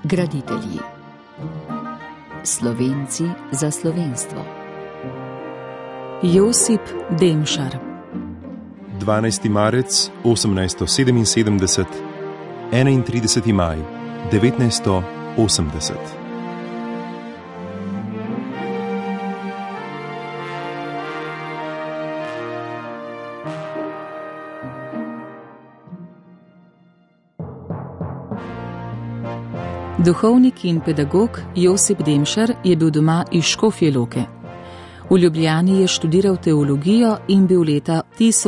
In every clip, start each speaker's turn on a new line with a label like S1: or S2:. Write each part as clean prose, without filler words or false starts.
S1: Graditelji. Slovenci za slovenstvo.
S2: Josip Demšar.
S3: 12. marec 1877, 31. maj 1980.
S2: Duhovnik in pedagog Josip Demšar je bil doma iz Škofje Loke. V Ljubljani je študiral teologijo in bil leta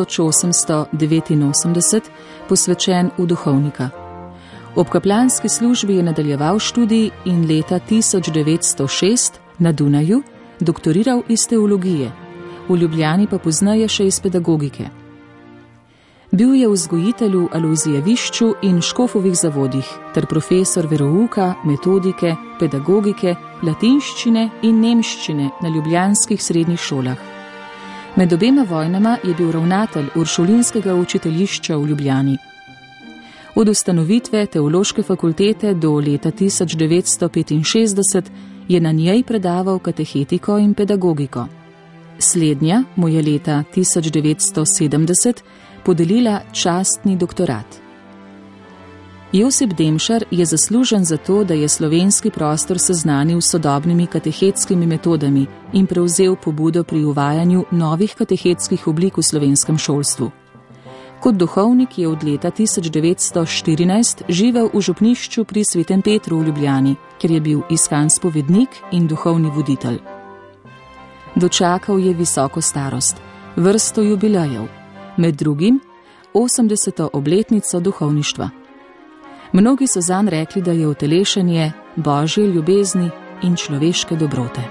S2: 1889 posvečen v duhovnika. Ob kaplanski službi je nadaljeval študij in leta 1906 na Dunaju doktoriral iz teologije, v Ljubljani pa pozneje še iz pedagogike. Bil je vzgojitelj v Alojzijevišču in Škofovih zavodih ter profesor verouka, metodike, pedagogike, latinščine in nemščine na ljubljanskih srednjih šolah. Med obema vojnama je bil ravnatelj uršulinskega učiteljišča v Ljubljani. Od ustanovitve teološke fakultete do leta 1965 je na njej predaval katehetiko in pedagogiko. Slednja mu je leta 1970 podelila častni doktorat. Josip Demšar je zaslužen za to, da je slovenski prostor seznanil s sodobnimi katehetskimi metodami in prevzel pobudo pri uvajanju novih katehetskih oblik v slovenskem šolstvu. Kot duhovnik je od leta 1914 živel v župnišču pri Svetem Petru v Ljubljani, kjer je bil iskan spovednik in duhovni voditelj. Dočakal je visoko starost, vrsto jubilejev, med drugim 80. obletnico duhovništva. Mnogi so zanj rekli, da je utelešenje Božje ljubezni in človeške dobrote.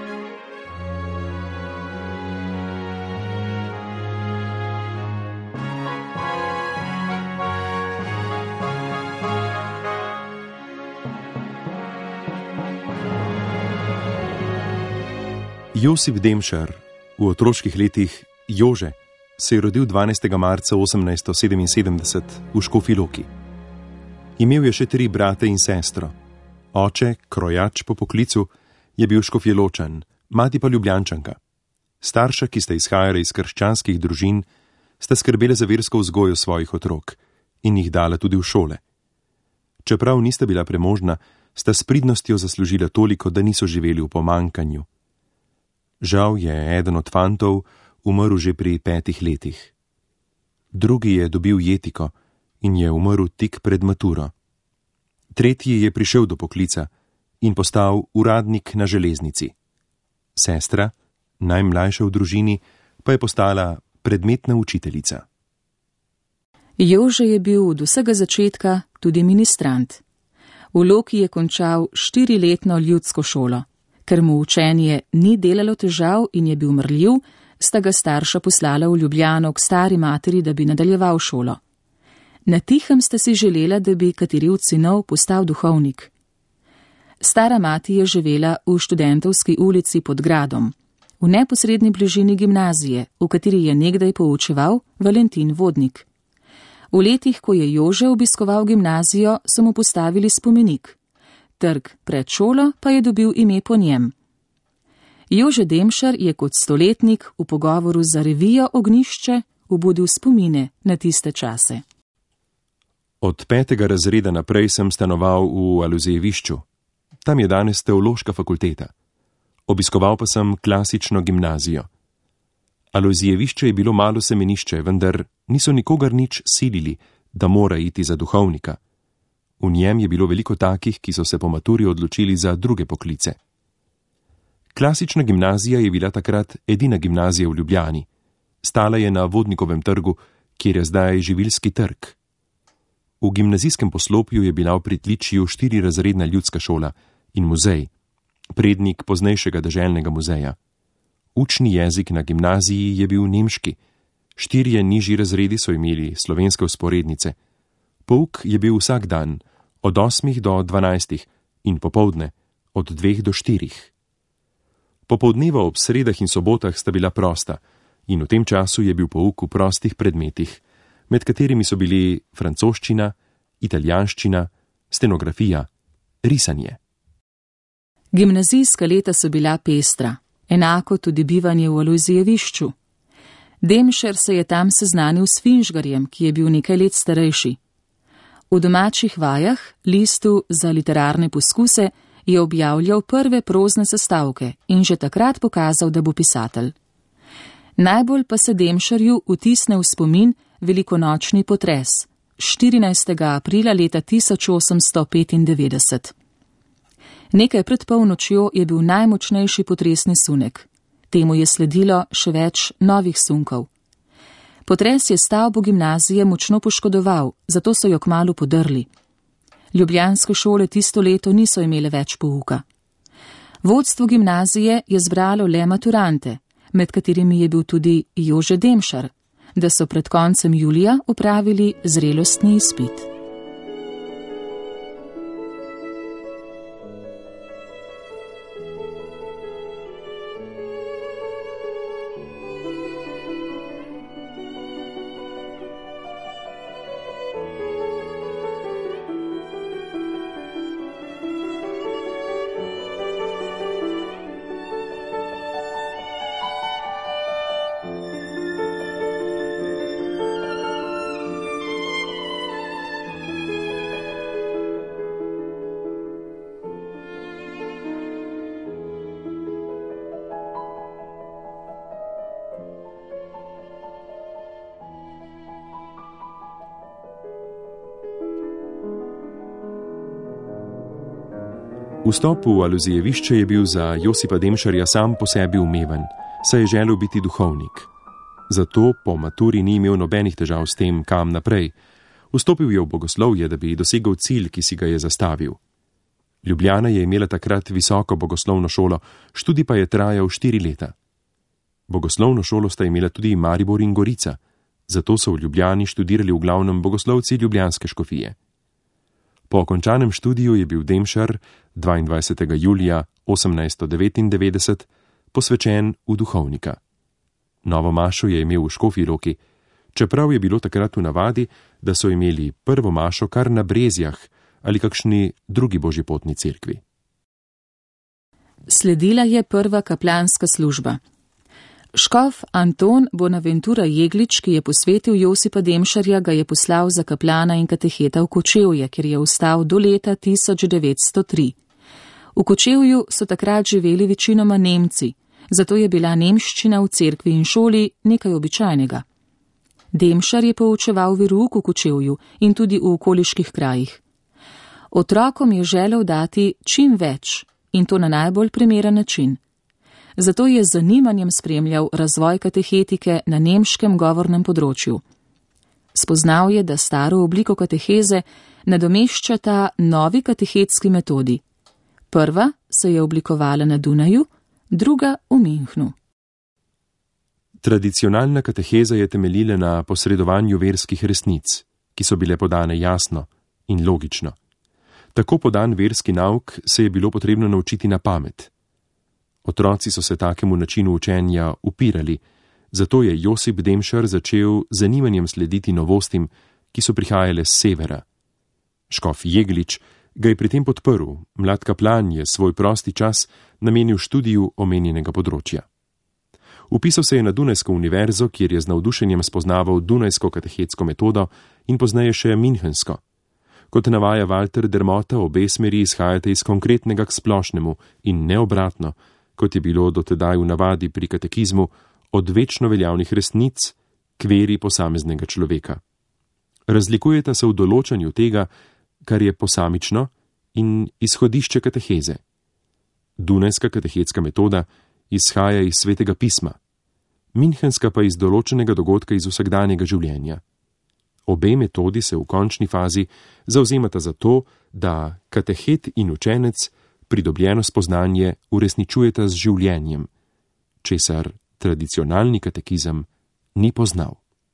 S3: Josip Demšar, v otroških letih Jože, se je rodil 12. marca 1877 v Škofji Loki. Imel je še 3 brate in sestro. Oče, krojač po poklicu, je bil Škofjeločan, mati pa Ljubljančanka. Starša, ki sta izhajala iz krščanskih družin, sta skrbela za versko vzgojo svojih otrok in jih dala tudi v šole. Čeprav nista bila premožna, sta s pridnostjo zaslužila toliko, da niso živeli v pomanjkanju. Žal je eden od fantov umrl že pri 5 letih. Drugi je dobil jetiko in je umrl tik pred maturo. Tretji je prišel do poklica in postal uradnik na železnici. Sestra, najmlajša v družini, pa je postala predmetna učiteljica.
S2: Jože je bil od vsega začetka tudi ministrant. V Loki je končal 4-letno ljudsko šolo. Ker mu učenje ni delalo težav in je bil mrljiv, sta ga starša poslala v Ljubljano k stari materi, da bi nadaljeval šolo. Na tihem sta si želela, da bi kateri od sinov postal duhovnik. Stara mati je živela v Študentovski ulici pod gradom, v neposredni bližini gimnazije, v kateri je nekdaj poučeval Valentin Vodnik. V letih, ko je Jože obiskoval gimnazijo, so mu postavili spomenik. Trg pred šolo pa je dobil ime po njem. Jože Demšar je kot stoletnik v pogovoru za revijo Ognjišče obudil spomine na tiste čase.
S3: Od 5. razreda naprej sem stanoval v Alojzijevišču. Tam je danes teološka fakulteta. Obiskoval pa sem klasično gimnazijo. Alojzijevišče je bilo malo semenišče, vendar niso nikogar nič silili, da mora iti za duhovnika. V njem je bilo veliko takih, ki so se po maturi odločili za druge poklice. Klasična gimnazija je bila takrat edina gimnazija v Ljubljani. Stala je na Vodnikovem trgu, kjer je zdaj živilski trg. V gimnazijskem poslopju je bila v pritličju 4-razredna ljudska šola in muzej, prednik poznejšega deželnega muzeja. Učni jezik na gimnaziji je bil nemški, 4 nižji razredi so imeli slovenske vzporednice. Pouk je bil vsak dan, od 8 do 12 in popoldne, od 2 do 4. Popoldneva ob sredah in sobotah sta bila prosta in v tem času je bil pouk v prostih predmetih, med katerimi so bili francoščina, italijanščina, stenografija risanje.
S2: Gimnazijska leta so bila pestra, enako tudi bivanje v Alojzijevišču. Demšar se je tam seznanil s Finžgarjem, ki je bil nekaj let starejši. V domačih vajah, listu za literarne poskuse, je objavljal prve prozne sestavke in že takrat pokazal, da bo pisatelj. Najbolj pa se Demšarju vtisne v spomin velikonočni potres 14. aprila leta 1895. Nekaj pred polnočjo je bil najmočnejši potresni sunek. Temu je sledilo še več novih sunkov. Potres je stavbo gimnazije močno poškodoval, zato so jo kmalu podrli. Ljubljanske šole tisto leto niso imele več pouka. Vodstvo gimnazije je zbralo le maturante, med katerimi je bil tudi Jože Demšar, da so pred koncem julija opravili zrelostni izpit.
S3: Vstop v Alojzijevišče je bil za Josipa Demšarja sam po sebi umeven, saj je želel biti duhovnik. Zato po maturi ni imel nobenih težav s tem, kam naprej. Vstopil je v bogoslovje, da bi dosegel cilj, ki si ga je zastavil. Ljubljana je imela takrat visoko bogoslovno šolo, študij pa je trajal 4 leta. Bogoslovno šolo sta imela tudi Maribor in Gorica, zato so v Ljubljani študirali v glavnem bogoslovci ljubljanske škofije. Po končanem študiju je bil Demšar 22. julija 1899 posvečen v duhovnika. Novo mašo je imel v Škofji Loki, čeprav je bilo takrat v navadi, da so imeli prvo mašo kar na Brezjah ali kakšni drugi božjepotni cerkvi.
S2: Sledila je prva kaplanska služba. Škof Anton Bonaventura Jeglič, ki je posvetil Josipa Demšarja, ga je poslal za kaplana in kateheta v Kočevje, kjer je ostal do leta 1903. V Kočevju so takrat živeli večinoma Nemci, zato je bila nemščina v cerkvi in šoli nekaj običajnega. Demšar je poučeval verouk v Kočevju in tudi v okoliških krajih. Otrokom je želel dati čim več in to na najbolj primeren način. Zato je z zanimanjem spremljal razvoj katehetike na nemškem govornem področju. Spoznal je, da staro obliko kateheze nadomeščata novi katehetski metodi. Prva se je oblikovala na Dunaju, druga v Münchnu.
S3: Tradicionalna kateheza je temeljila na posredovanju verskih resnic, ki so bile podane jasno in logično. Tako podan verski nauk se je bilo potrebno naučiti na pamet. Otroci so se takemu načinu učenja upirali, zato je Josip Demšar začel z zanimanjem slediti novostim, ki so prihajale s severa. Škof Jeglič ga je pri tem podprl, mlad kaplan je svoj prosti čas namenil študiju omenjenega področja. Vpisal se je na Dunajsko univerzo, kjer je z navdušenjem spoznaval dunajsko katehetsko metodo in pozneje še münchensko. Kot navaja Walter Dermota, obe smeri izhajate iz konkretnega k splošnemu in ne obratno, kot je bilo dotedaj v navadi pri katekizmu, od večno veljavnih resnic k veri posameznega človeka. Razlikujeta se v določanju tega, kar je posamično, in izhodišče kateheze. Dunajska katehetska metoda izhaja iz svetega pisma, münchenska pa iz določenega dogodka iz vsakdanjega življenja. Obe metodi se v končni fazi zavzemata za to, da katehet in učenec pridobljeno spoznanje uresničujeta z življenjem, česar tradicionalni katekizem ni poznal.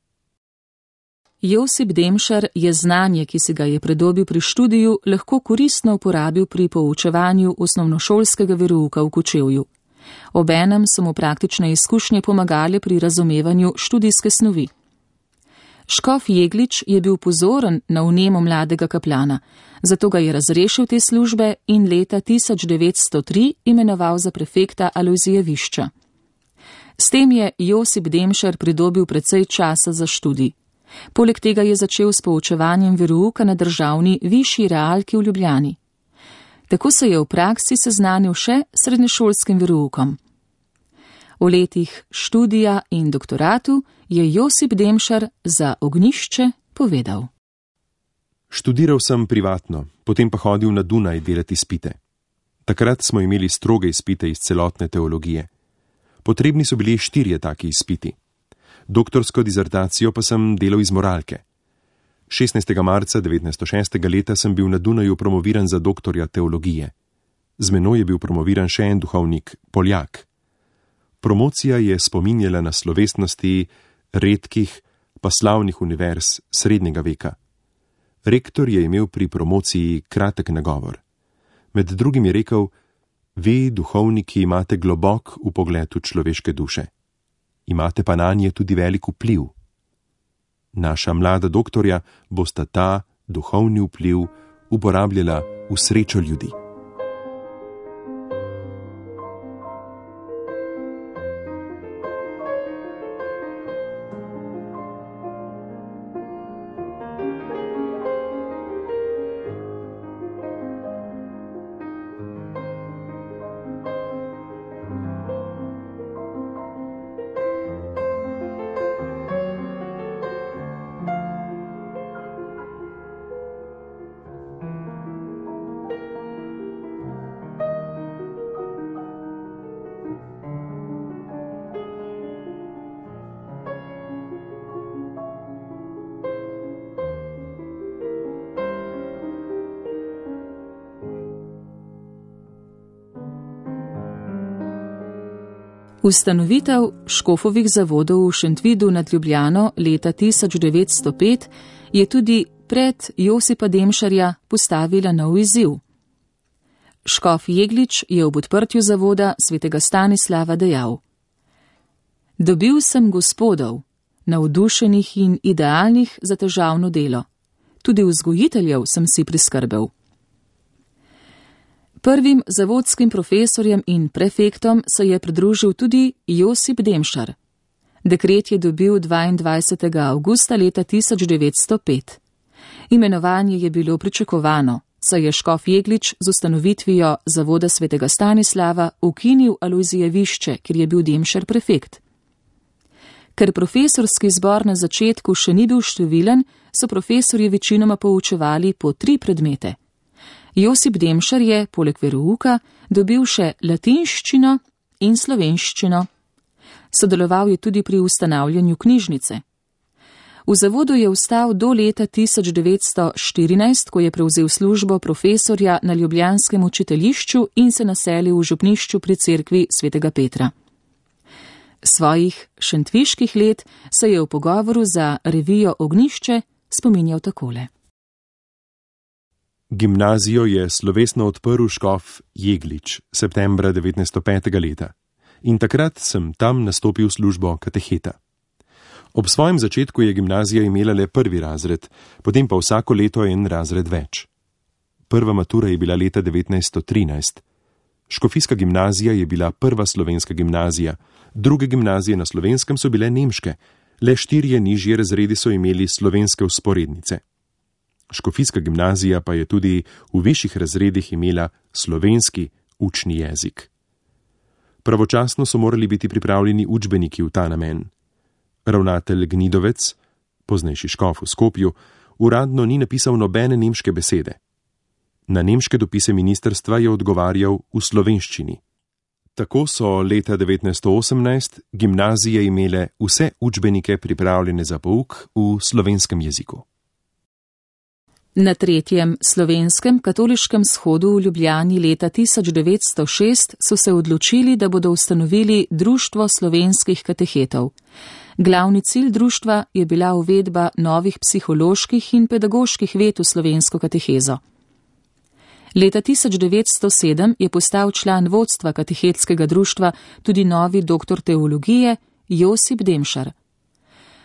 S2: Josip Demšar je znanje, ki si ga je pridobil pri študiju, lahko koristno uporabil pri poučevanju osnovnošolskega verouka v Kočevju. Obenem so mu praktične izkušnje pomagale pri razumevanju študijske snovi. Škof Jeglič je bil pozoren na vnemo mladega kaplana, zato ga je razrešil te službe in leta 1903 imenoval za prefekta Alojzijevišča. S tem je Josip Demšar pridobil precej časa za študij. Poleg tega je začel s poučevanjem verouka na državni višji realki v Ljubljani. Tako se je v praksi seznanil še s srednješolskim veroukom. V letih študija in doktoratu je Josip Demšar za Ognjišče povedal.
S3: Študiral sem privatno, potem pa hodil na Dunaj delati izpite. Takrat smo imeli stroge izpite iz celotne teologije. Potrebni so bili 4 taki izpiti. Doktorsko dizertacijo pa sem delal iz moralke. 16. marca 1906. leta sem bil na Dunaju promoviran za doktorja teologije. Z menoj je bil promoviran še en duhovnik, Poljak. Promocija je spominjala na slovesnosti redkih pa slavnih univerz srednjega veka. Rektor je imel pri promociji kratek nagovor. Med drugim je rekel: vi, duhovniki, imate globok vpogled v človeške duše. Imate pa nanje tudi velik vpliv. Naša mlada doktorja bosta ta duhovni vpliv uporabljala v srečo ljudi.
S2: Ustanovitev škofovih zavodov v Šentvidu nad Ljubljano leta 1905 je tudi pred Josipa Demšarja postavila nov izziv. Škof Jeglič je ob odprtju zavoda svetega Stanislava dejal: dobil sem gospodov, navdušenih in idealnih za težavno delo. Tudi vzgojiteljev sem si priskrbel. Prvim zavodskim profesorjem in prefektom se je pridružil tudi Josip Demšar. Dekret je dobil 22. avgusta leta 1905. Imenovanje je bilo pričakovano, saj je škof Jeglič z ustanovitvijo zavoda svetega Stanislava ukinil Alojzijevišče, kjer je bil Demšar prefekt. Ker profesorski zbor na začetku še ni bil številen, so profesorji večinoma poučevali po 3 predmete. Josip Demšar je, poleg verouka, dobil še latinščino in slovenščino. Sodeloval je tudi pri ustanavljanju knjižnice. V zavodu je ostal do leta 1914, ko je prevzel službo profesorja na ljubljanskem učiteljišču in se naselil v župnišču pri cerkvi svetega Petra. Svojih šentviških let se je v pogovoru za revijo Ognjišče spominjal takole.
S3: Gimnazijo je slovesno odprl škof Jeglič septembra 1905. leta in takrat sem tam nastopil službo kateheta. Ob svojem začetku je gimnazija imela le 1. razred, potem pa vsako leto en razred več. Prva matura je bila leta 1913. Škofijska gimnazija je bila prva slovenska gimnazija, druge gimnazije na Slovenskem so bile nemške, le 4 nižje razredi so imeli slovenske vzporednice. Škofijska gimnazija pa je tudi v višjih razredih imela slovenski učni jezik. Pravočasno so morali biti pripravljeni učbeniki v ta namen. Ravnatelj Gnidovec, poznejši škof v Skopju, uradno ni napisal nobene nemške besede. Na nemške dopise ministrstva je odgovarjal v slovenščini. Tako so leta 1918 gimnazije imele vse učbenike pripravljene za pouk v slovenskem jeziku.
S2: Na 3. slovenskem katoliškem shodu v Ljubljani leta 1906 so se odločili, da bodo ustanovili Društvo slovenskih katehetov. Glavni cilj društva je bila uvedba novih psiholoških in pedagoških ved v slovensko katehezo. Leta 1907 je postal član vodstva katehetskega društva tudi novi doktor teologije Josip Demšar.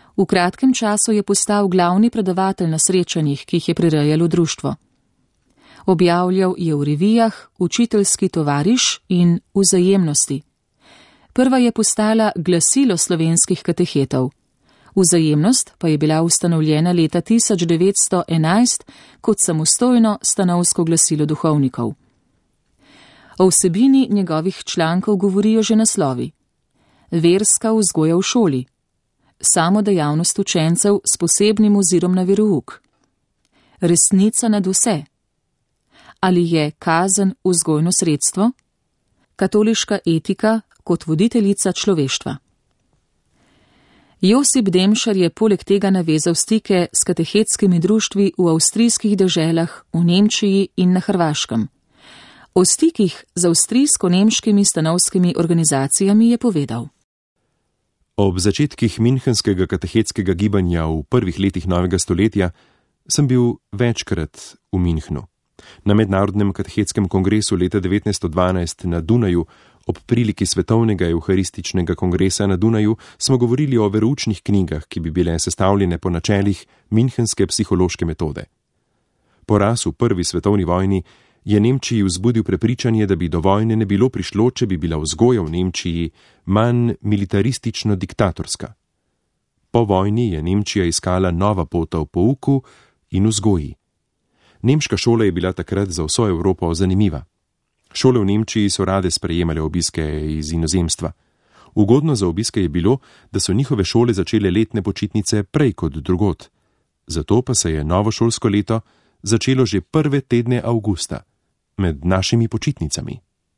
S2: V kratkem času je postal glavni predavatelj na srečanjih, ki jih je prirejalo društvo. Objavljal je v revijah Učiteljski tovariš in Vzajemnosti. Prva je postala Glasilo slovenskih katehetov. Vzajemnost pa je bila ustanovljena leta 1911 kot samostojno stanovsko glasilo duhovnikov. O vsebini njegovih člankov govorijo že naslovi: Verska vzgoja v šoli, Samodejavnost učencev s posebnim ozirom na verouk, Resnica nad vse, Ali je kazen vzgojno sredstvo, Katoliška etika kot voditeljica človeštva. Josip Demšar je poleg tega navezal stike s katehetskimi društvi v avstrijskih deželah, v Nemčiji in na Hrvaškem. O stikih z avstrijsko-nemškimi stanovskimi organizacijami je povedal:
S3: Ob začetkih münchenskega katehetskega gibanja v prvih letih novega stoletja sem bil večkrat v Münchnu. Na mednarodnem katehetskem kongresu leta 1912 na Dunaju, ob priliki svetovnega evharističnega kongresa na Dunaju, smo govorili o veroučnih knjigah, ki bi bile sestavljene po načelih münchenske psihološke metode. Poraz v prvi svetovni vojni je Nemčiji vzbudil prepričanje, da bi do vojne ne bilo prišlo, če bi bila vzgoja v Nemčiji manj militaristično-diktatorska. Po vojni je Nemčija iskala nova pota v pouku in vzgoji. Nemška šola je bila takrat za vso Evropo zanimiva. Šole v Nemčiji so rade sprejemale obiske iz inozemstva. Ugodno za obiske je bilo, da so njihove šole začele letne počitnice prej kot drugod. Zato pa se je novo šolsko leto začelo že prve tedne avgusta, med našimi počitnicami.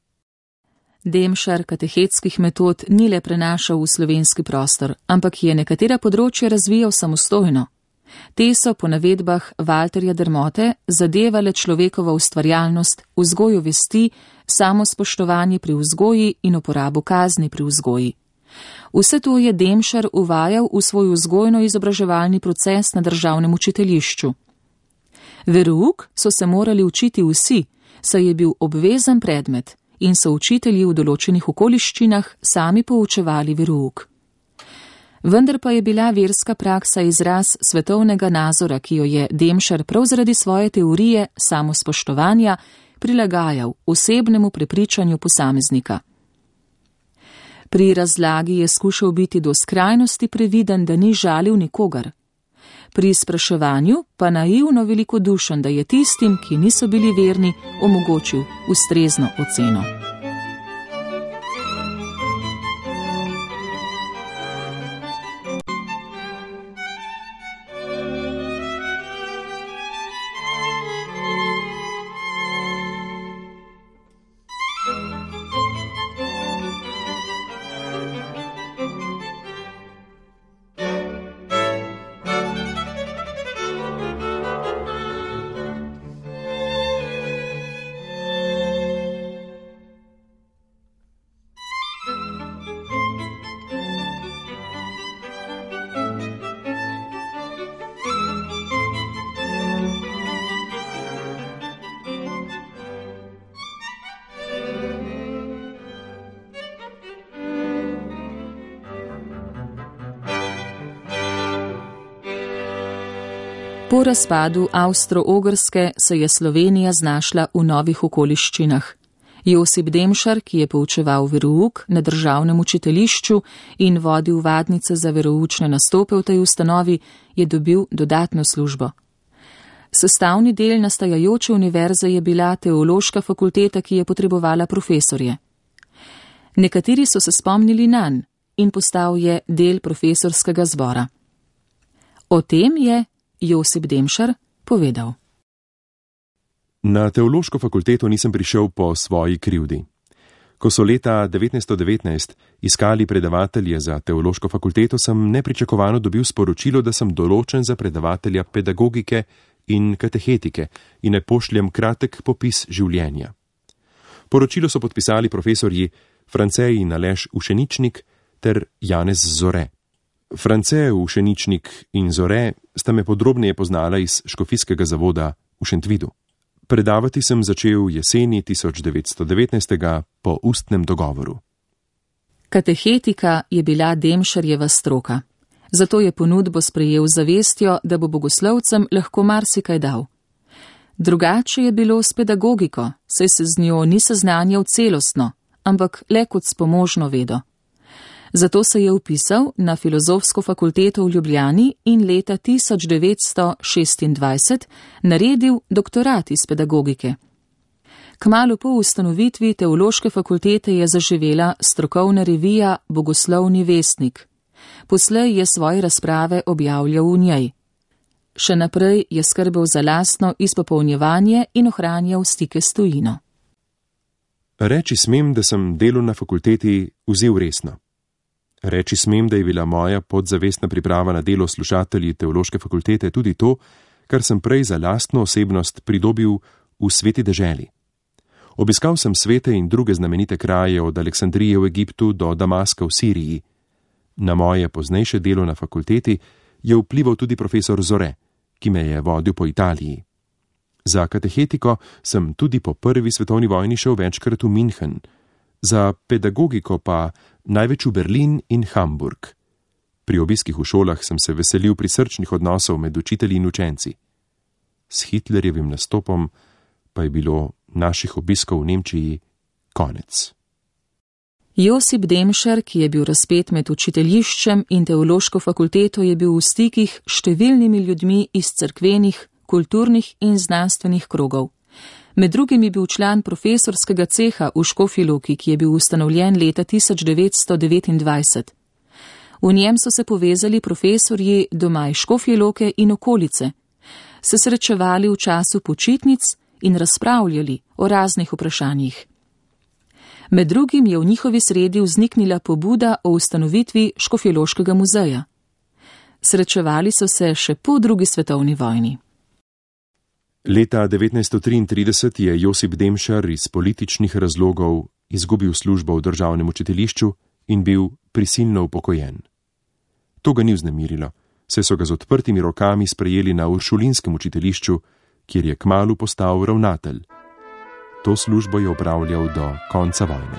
S2: Demšar katehetskih metod ni le prenašal v slovenski prostor, ampak je nekatera področja razvijal samostojno. Te so po navedbah Walterja Dermote zadevale človekovo ustvarjalnost, vzgojo vesti, samospoštovanje pri vzgoji in uporabo kazni pri vzgoji. Vse to je Demšar uvajal v svoj vzgojno-izobraževalni proces na državnem učiteljišču. Verouk so se morali učiti vsi, saj je bil obvezen predmet in so učitelji v določenih okoliščinah sami poučevali verouk. Vendar pa je bila verska praksa izraz svetovnega nazora, ki jo je Demšar prav zaradi svoje teorije samospoštovanja prilagajal osebnemu prepričanju posameznika. Pri razlagi je skušal biti do skrajnosti previden, da ni žalil nikogar. Pri spraševanju pa naivno velikodušen, da je tistim, ki niso bili verni, omogočil ustrezno oceno. Po razpadu Avstro-Ogrske se je Slovenija znašla v novih okoliščinah. Josip Demšar, ki je poučeval verouk na državnem učiteljišču in vodil vadnice za veroučne nastope v tej ustanovi, je dobil dodatno službo. Sestavni del nastajajoče univerze je bila teološka fakulteta, ki je potrebovala profesorje. Nekateri so se spomnili nanj in postal je del profesorskega zbora. O tem je Josip Demšar povedal:
S3: Na teološko fakulteto nisem prišel po svoji krivdi. Ko so leta 1919 iskali predavatelje za teološko fakulteto, sem nepričakovano dobil sporočilo, da sem določen za predavatelja pedagogike in katehetike in naj pošljem kratek popis življenja. Poročilo so podpisali profesorji France in Aleš Ušeničnik ter Janez Zore. France, Ušeničnik in Zore sta me podrobneje poznala iz škofijskega zavoda v Šentvidu. Predavati sem začel jeseni 1919. po ustnem dogovoru.
S2: Katehetika je bila Demšarjeva stroka. Zato je ponudbo sprejel z zavestjo, da bo bogoslovcem lahko marsikaj dal. Drugače je bilo s pedagogiko, saj se z njo ni seznanjal celostno, ampak le kot s pomožno vedo. Zato se je vpisal na Filozofsko fakulteto v Ljubljani in leta 1926 naredil doktorat iz pedagogike. Kmalu po ustanovitvi teološke fakultete je zaživela strokovna revija Bogoslovni vestnik. Poslej je svoje razprave objavljal v njej. Še naprej je skrbel za lastno izpopolnjevanje in ohranjal stike s tujino.
S3: Reči smem, da sem delo na fakulteti vzel resno. Reči smem, da je bila moja podzavestna priprava na delo slušatelji teološke fakultete tudi to, kar sem prej za lastno osebnost pridobil v sveti deželi. Obiskal sem svete in druge znamenite kraje od Aleksandrije v Egiptu do Damaska v Siriji. Na moje poznejše delo na fakulteti je vplival tudi profesor Zore, ki me je vodil po Italiji. Za katehetiko sem tudi po prvi svetovni vojni šel večkrat v München, za pedagogiko pa največ v Berlin in Hamburg. Pri obiskih v šolah sem se veselil prisrčnih odnosov med učitelji in učenci. S Hitlerjevim nastopom pa je bilo naših obiskov v Nemčiji konec.
S2: Josip Demšar, ki je bil razpet med učiteljiščem in teološko fakulteto, je bil v stikih s številnimi ljudmi iz cerkvenih, kulturnih in znanstvenih krogov. Med drugim je bil član profesorskega ceha v Škofji Loki, ki je bil ustanovljen leta 1929. V njem so se povezali profesorji doma iz Škofje Loke in okolice, se srečevali v času počitnic in razpravljali o raznih vprašanjih. Med drugim je v njihovi sredi vzniknila pobuda o ustanovitvi Škofjeloškega muzeja. Srečevali so se še po drugi svetovni vojni.
S3: Leta 1933 je Josip Demšar iz političnih razlogov izgubil službo v državnem učiteljišču in bil prisilno upokojen. To ga ni vznemirilo, saj so ga z odprtimi rokami sprejeli na Uršulinskem učiteljišču, kjer je kmalu postal ravnatelj. To službo je opravljal do konca vojne.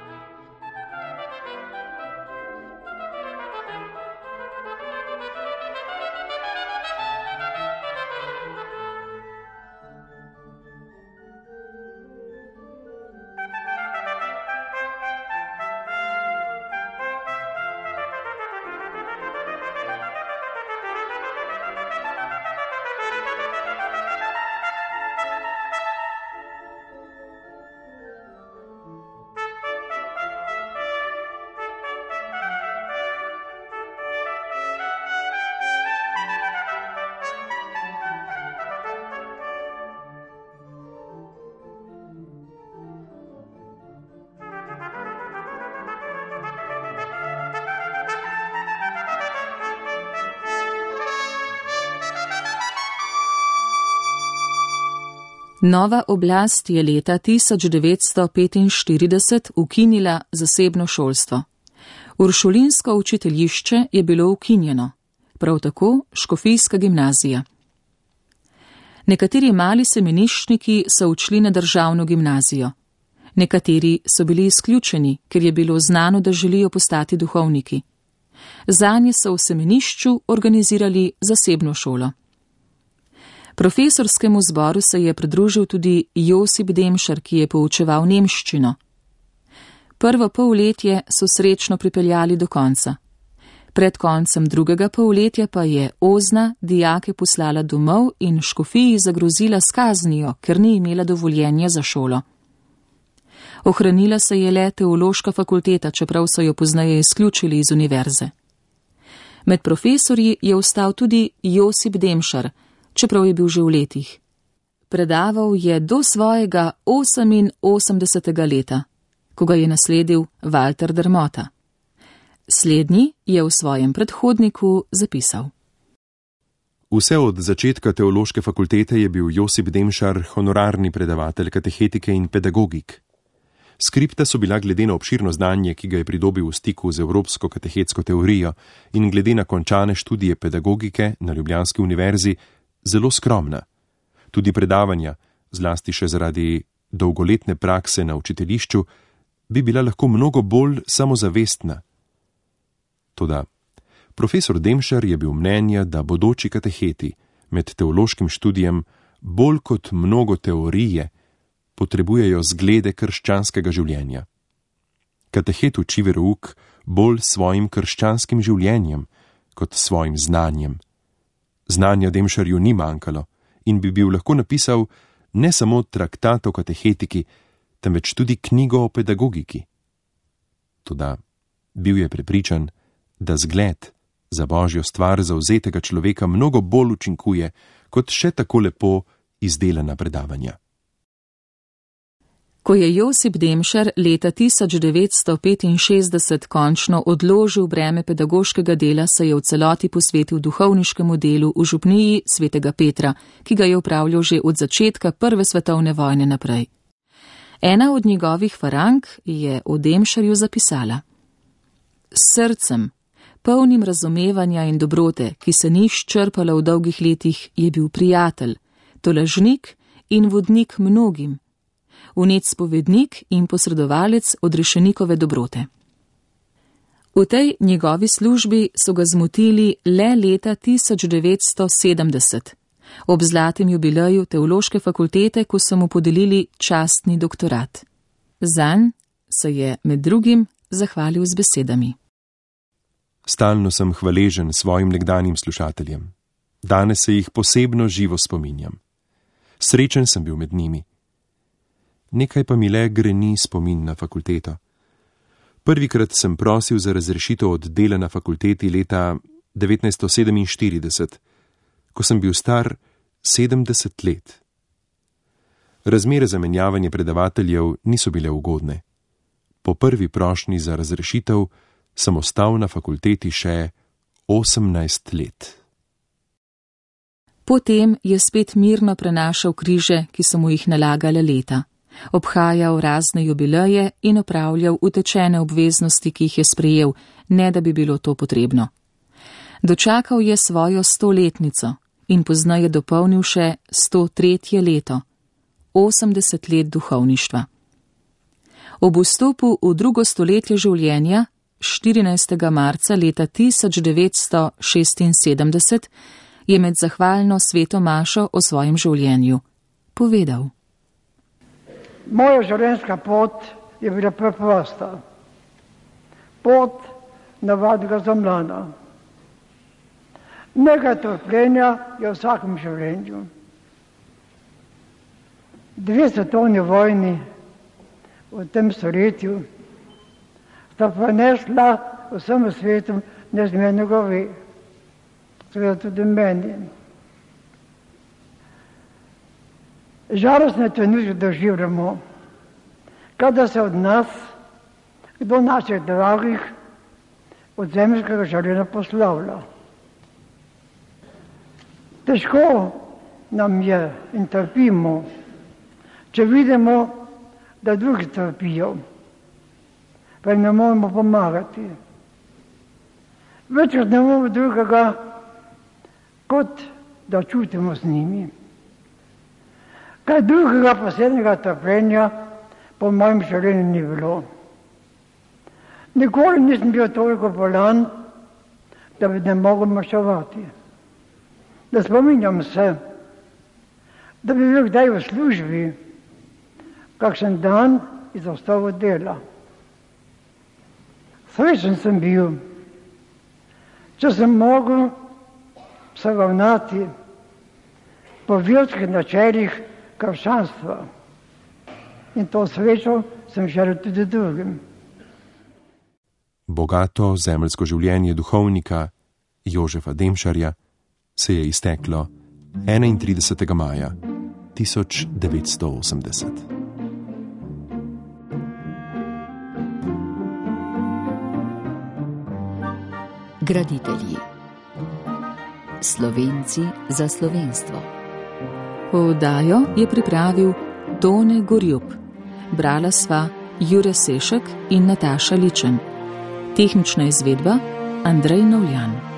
S2: Nova oblast je leta 1945 ukinila zasebno šolstvo. Uršulinsko učiteljišče je bilo ukinjeno, prav tako škofijska gimnazija. Nekateri mali semeniščniki so odšli na državno gimnazijo. Nekateri so bili izključeni, ker je bilo znano, da želijo postati duhovniki. Zanje so v semenišču organizirali zasebno šolo. Profesorskemu zboru se je pridružil tudi Josip Demšar, ki je poučeval nemščino. Prvo polletje so srečno pripeljali do konca. Pred koncem drugega polletja pa je Ozna dijake poslala domov in škofiji zagrozila s kaznijo, ker ni imela dovoljenja za šolo. Ohranila se je le teološka fakulteta, čeprav so jo pozneje izključili iz univerze. Med profesorji je ostal tudi Josip Demšar, čeprav je bil že v letih. Predaval je do svojega 88. leta, ko ga je nasledil Walter Dermota. Slednji je v svojem predhodniku zapisal:
S3: Vse od začetka teološke fakultete je bil Josip Demšar honorarni predavatelj katehetike in pedagogik. Skripta so bila glede na obširno znanje, ki ga je pridobil v stiku z evropsko katehetsko teorijo in glede na končane študije pedagogike na Ljubljanski univerzi, zelo skromna. Tudi predavanja, zlasti še zaradi dolgoletne prakse na učiteljišču, bi bila lahko mnogo bolj samozavestna. Toda Profesor Demšar je bil mnenja, da bodoči kateheti med teološkim študijem bolj kot mnogo teorije potrebujejo zglede krščanskega življenja. Katehet uči verouk bolj svojim krščanskim življenjem kot svojim znanjem. Znanja Demšarju ni manjkalo in bi bil lahko napisal ne samo traktat o katehetiki, temveč tudi knjigo o pedagogiki. Toda bil je prepričan, da zgled za božjo stvar zavzetega človeka mnogo bolj učinkuje kot še tako lepo izdelana predavanja.
S2: Ko je Josip Demšar leta 1965 končno odložil breme pedagoškega dela, se je v celoti posvetil duhovniškemu delu v župniji svetega Petra, ki ga je opravljal že od začetka Prve svetovne vojne naprej. Ena od njegovih farank je o Demšarju zapisala: S srcem, polnim razumevanja in dobrote, ki se ni izčrpala v dolgih letih, je bil prijatelj, tolažnik in vodnik mnogim, vnet spovednik in posredovalec odrešenikove dobrote. V tej njegovi službi so ga zmotili le leta 1970, ob zlatem jubileju teološke fakultete, ko so mu podelili častni doktorat. Zanj se je med drugim zahvalil z besedami:
S3: Stalno sem hvaležen svojim nekdanjim slušateljem. Danes se jih posebno živo spominjam. Srečen sem bil med njimi. Nekaj pa mi le greni spomin na fakulteto. Prvikrat sem prosil za razrešitev od dela na fakulteti leta 1947, ko sem bil star 70 let. Razmere za menjavanje predavateljev niso bile ugodne. Po prvi prošnji za razrešitev sem ostal na fakulteti še 18 let.
S2: Potem je spet mirno prenašal križe, ki so mu jih nalagale leta. Obhajal razne jubileje in opravljal utečene obveznosti, ki jih je sprejel, ne da bi bilo to potrebno. Dočakal je svojo 100-letnico in pozneje dopolnil še 103. leto, 80 let duhovništva. Ob vstopu v drugo stoletje življenja, 14. marca leta 1976, je med zahvalno sveto mašo o svojem življenju povedal:
S4: Moja življenjska pot je bila preprosta. Pot navadnega zamljana. Nekaj trpljenja je v vsakem življenju. 2 svetovni vojni v tem stoletju sta prinesla vsemu svetu neizmerno gore. Seveda tudi meni. Žalostne trenutke doživljamo, kada se od nas, kdo naših dragih, od zemeljskega življenja poslavlja. Težko nam je in trpimo, če vidimo, da drugi trpijo, pa jim ne moremo pomagati. Večkrat ne moremo drugega, kot da čutimo z njimi. Kaj drugega posebnega trpljenja po mojem življenju ni bilo. Nikoli nisem bil toliko bolan, da bi ne mogel maščevati. Ne spominjam se, da bi bil kdaj v službi, kakšen dan izostal od dela. Srečen sem bil, če sem mogel se ravnati po verskih načelih krščanstva. In to srečo sem želel tudi drugim.
S3: Bogato zemeljsko življenje duhovnika Jožefa Demšarja se je izteklo 31. maja 1980.
S1: Graditelji. Slovenci za slovenstvo.
S2: Oddajo je pripravil Tone Gorjup. Brala sva Jure Sešek in Nataša Ličen. Tehnična izvedba Andrej Novljan.